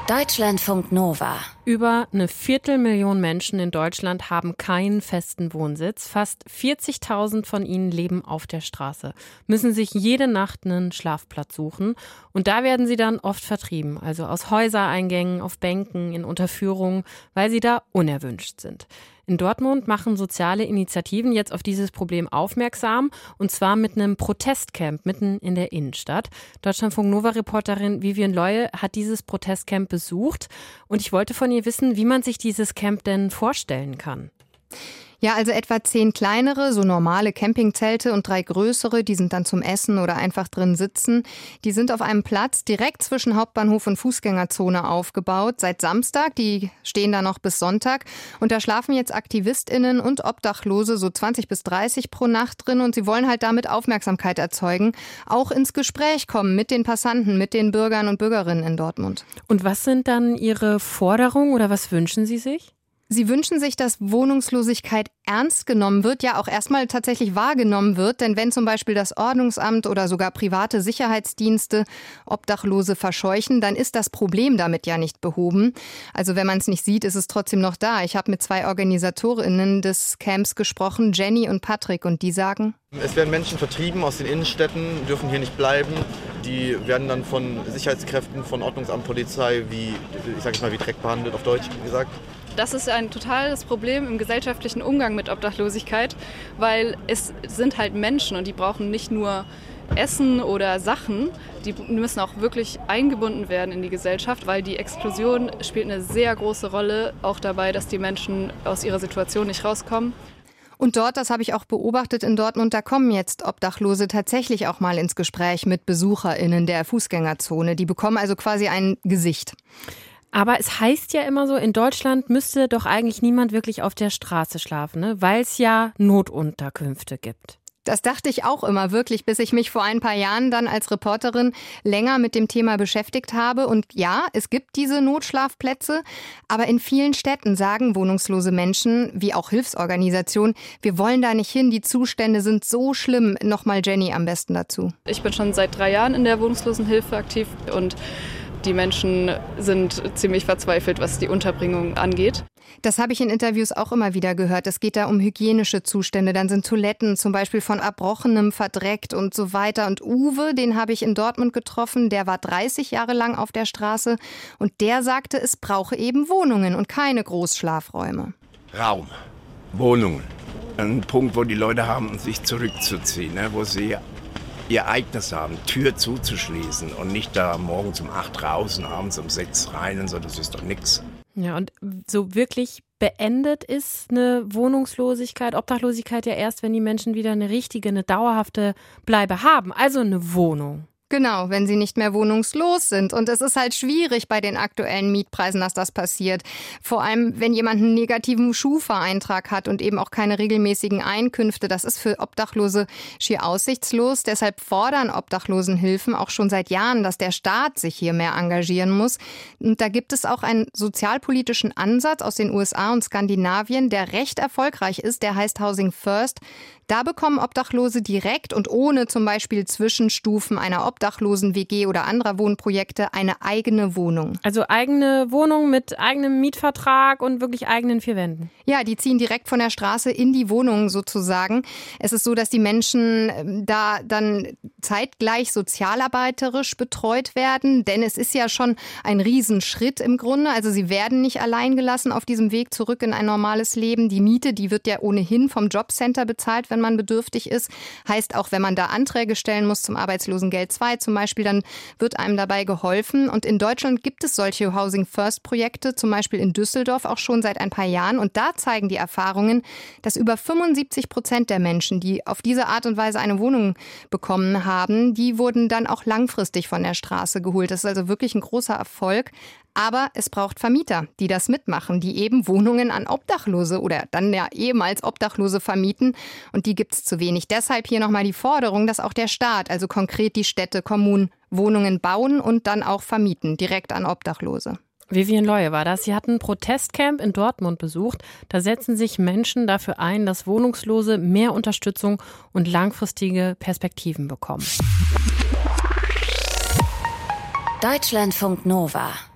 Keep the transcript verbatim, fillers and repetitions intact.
Deutschlandfunk Nova. Über eine Viertelmillion Menschen in Deutschland haben keinen festen Wohnsitz. Fast vierzigtausend von ihnen leben auf der Straße, müssen sich jede Nacht einen Schlafplatz suchen. Und da werden sie dann oft vertrieben, also aus Häusereingängen, auf Bänken, in Unterführungen, weil sie da unerwünscht sind. In Dortmund machen soziale Initiativen jetzt auf dieses Problem aufmerksam, und zwar mit einem Protestcamp mitten in der Innenstadt. Deutschlandfunk-Nova-Reporterin Vivian Leue hat dieses Protestcamp besucht, und ich wollte von ihr wissen, wie man sich dieses Camp denn vorstellen kann. Ja, also etwa zehn kleinere, so normale Campingzelte und drei größere, die sind dann zum Essen oder einfach drin sitzen. Die sind auf einem Platz direkt zwischen Hauptbahnhof und Fußgängerzone aufgebaut. Seit Samstag, die stehen da noch bis Sonntag. Und da schlafen jetzt AktivistInnen und Obdachlose so zwanzig bis dreißig pro Nacht drin. Und sie wollen halt damit Aufmerksamkeit erzeugen, auch ins Gespräch kommen mit den Passanten, mit den Bürgern und Bürgerinnen in Dortmund. Und was sind dann Ihre Forderungen oder was wünschen Sie sich? Sie wünschen sich, dass Wohnungslosigkeit ernst genommen wird, ja auch erstmal tatsächlich wahrgenommen wird. Denn wenn zum Beispiel das Ordnungsamt oder sogar private Sicherheitsdienste Obdachlose verscheuchen, dann ist das Problem damit ja nicht behoben. Also wenn man es nicht sieht, ist es trotzdem noch da. Ich habe mit zwei OrganisatorInnen des Camps gesprochen, Jenny und Patrick, und die sagen: Es werden Menschen vertrieben aus den Innenstädten, dürfen hier nicht bleiben. Die werden dann von Sicherheitskräften, von Ordnungsamt, Polizei, wie, ich sage jetzt mal, wie Dreck behandelt, auf Deutsch gesagt. Das ist ein totales Problem im gesellschaftlichen Umgang mit Obdachlosigkeit, weil es sind halt Menschen und die brauchen nicht nur Essen oder Sachen, die müssen auch wirklich eingebunden werden in die Gesellschaft, weil die Exklusion spielt eine sehr große Rolle, auch dabei, dass die Menschen aus ihrer Situation nicht rauskommen. Und dort, das habe ich auch beobachtet in Dortmund, da kommen jetzt Obdachlose tatsächlich auch mal ins Gespräch mit BesucherInnen der Fußgängerzone. Die bekommen also quasi ein Gesicht. Aber es heißt ja immer so, in Deutschland müsste doch eigentlich niemand wirklich auf der Straße schlafen, ne? Weil es ja Notunterkünfte gibt. Das dachte ich auch immer wirklich, bis ich mich vor ein paar Jahren dann als Reporterin länger mit dem Thema beschäftigt habe. Und ja, es gibt diese Notschlafplätze, aber in vielen Städten sagen wohnungslose Menschen, wie auch Hilfsorganisationen, wir wollen da nicht hin, die Zustände sind so schlimm. Nochmal Jenny am besten dazu. Ich bin schon seit drei Jahren in der Wohnungslosenhilfe aktiv und die Menschen sind ziemlich verzweifelt, was die Unterbringung angeht. Das habe ich in Interviews auch immer wieder gehört. Es geht da um hygienische Zustände. Dann sind Toiletten zum Beispiel von Erbrochenem verdreckt und so weiter. Und Uwe, den habe ich in Dortmund getroffen, der war dreißig Jahre lang auf der Straße. Und der sagte, es brauche eben Wohnungen und keine Großschlafräume. Raum, Wohnungen. Ein Punkt, wo die Leute haben, sich zurückzuziehen, ne? Wo sie ihr eigenes haben, Tür zuzuschließen und nicht da morgens um acht raus und abends um sechs rein und so, das ist doch nix. Ja, und so wirklich beendet ist eine Wohnungslosigkeit, Obdachlosigkeit ja erst, wenn die Menschen wieder eine richtige, eine dauerhafte Bleibe haben, also eine Wohnung. Genau, wenn sie nicht mehr wohnungslos sind. Und es ist halt schwierig bei den aktuellen Mietpreisen, dass das passiert. Vor allem, wenn jemand einen negativen Schufa-Eintrag hat und eben auch keine regelmäßigen Einkünfte. Das ist für Obdachlose schier aussichtslos. Deshalb fordern Obdachlosenhilfen auch schon seit Jahren, dass der Staat sich hier mehr engagieren muss. Und da gibt es auch einen sozialpolitischen Ansatz aus den U S A und Skandinavien, der recht erfolgreich ist. Der heißt Housing First. Da bekommen Obdachlose direkt und ohne zum Beispiel Zwischenstufen einer Obdachlosen-W G oder anderer Wohnprojekte eine eigene Wohnung. Also eigene Wohnung mit eigenem Mietvertrag und wirklich eigenen vier Wänden. Ja, die ziehen direkt von der Straße in die Wohnung sozusagen. Es ist so, dass die Menschen da dann zeitgleich sozialarbeiterisch betreut werden, denn es ist ja schon ein Riesenschritt im Grunde. Also sie werden nicht allein gelassen auf diesem Weg zurück in ein normales Leben. Die Miete, die wird ja ohnehin vom Jobcenter bezahlt, wenn man bedürftig ist. Heißt auch, wenn man da Anträge stellen muss zum Arbeitslosengeld zwei zum Beispiel, dann wird einem dabei geholfen. Und in Deutschland gibt es solche Housing First Projekte, zum Beispiel in Düsseldorf auch schon seit ein paar Jahren. Und da zeigen die Erfahrungen, dass über fünfundsiebzig Prozent der Menschen, die auf diese Art und Weise eine Wohnung bekommen haben, die wurden dann auch langfristig von der Straße geholt. Das ist also wirklich ein großer Erfolg. Aber es braucht Vermieter, die das mitmachen, die eben Wohnungen an Obdachlose oder dann ja ehemals Obdachlose vermieten. Und die gibt es zu wenig. Deshalb hier nochmal die Forderung, dass auch der Staat, also konkret die Städte, Kommunen, Wohnungen bauen und dann auch vermieten, direkt an Obdachlose. Vivian Leue war das. Sie hat ein Protestcamp in Dortmund besucht. Da setzen sich Menschen dafür ein, dass Wohnungslose mehr Unterstützung und langfristige Perspektiven bekommen. Deutschlandfunk Nova.